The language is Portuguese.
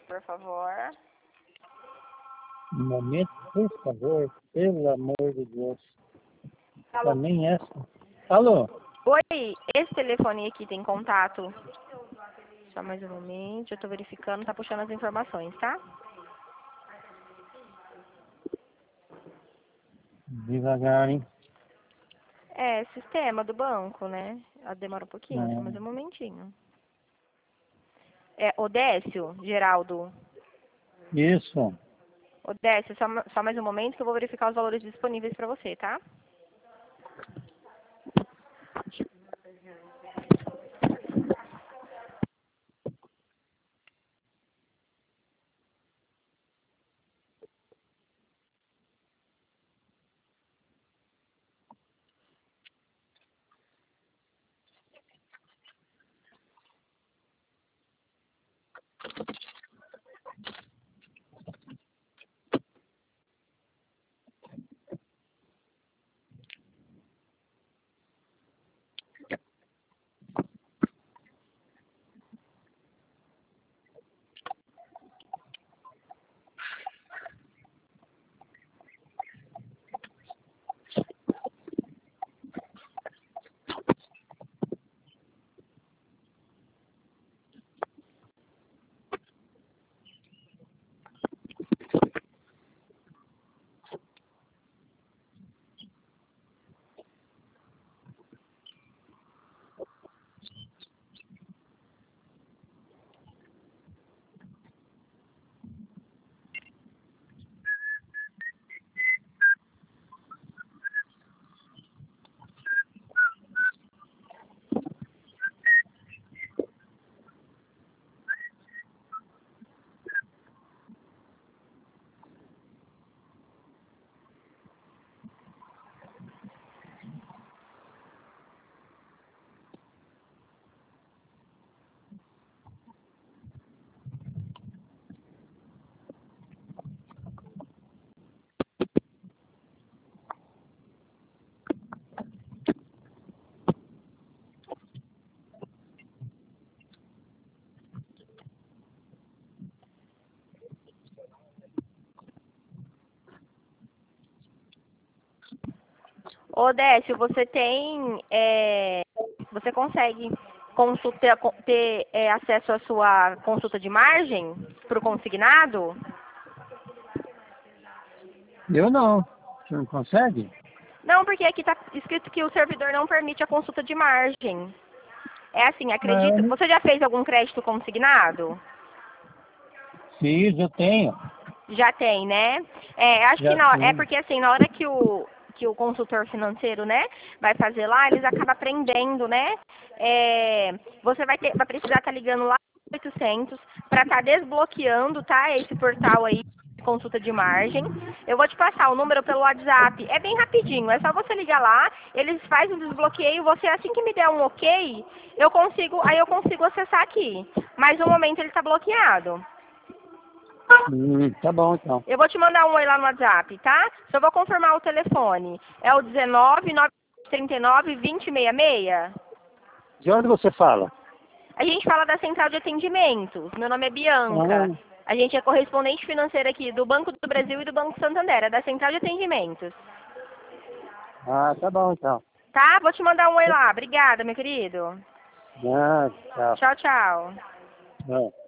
por favor. Um momento, por favor, pelo amor de Deus. Alô? Também essa. Alô? Oi, esse telefone aqui tem contato? Só mais um momento, eu tô verificando, tá puxando as informações, tá? Devagar, hein? É, sistema do banco, né? Demora um pouquinho, só mais um Não. momentinho. É, Odécio, Geraldo. Isso. Odécio, só mais um momento que eu vou verificar os valores disponíveis para você, tá? Odécio, você tem, você consegue ter acesso à sua consulta de margem para o consignado? Eu não. Você não consegue? Não, porque aqui está escrito que o servidor não permite a consulta de margem. É assim, acredito. Não. Você já fez algum crédito consignado? Fiz, eu tenho. Já tem, né? Acho que Já é tenho. porque assim, na hora que o consultor financeiro, né, vai fazer lá, eles acabam aprendendo, né? Você vai precisar estar ligando lá no 800 para estar desbloqueando, tá? Esse portal aí de consulta de margem. Eu vou te passar o número pelo WhatsApp. É bem rapidinho, é só você ligar lá, eles fazem o desbloqueio, você assim que me der um ok, eu consigo acessar aqui. Mas no momento ele está bloqueado. Tá bom, então. Eu vou te mandar um oi lá no WhatsApp, tá? Só vou confirmar o telefone. É o 19 939 2066. De onde você fala? A gente fala da central de atendimentos. Meu nome é Bianca. Ah, A gente é correspondente financeira aqui do Banco do Brasil e do Banco Santander, é da central de atendimentos. tá bom, então. Tá? Vou te mandar um oi lá. Obrigada, meu querido. Ah, tchau. Tchau, tchau. Ah.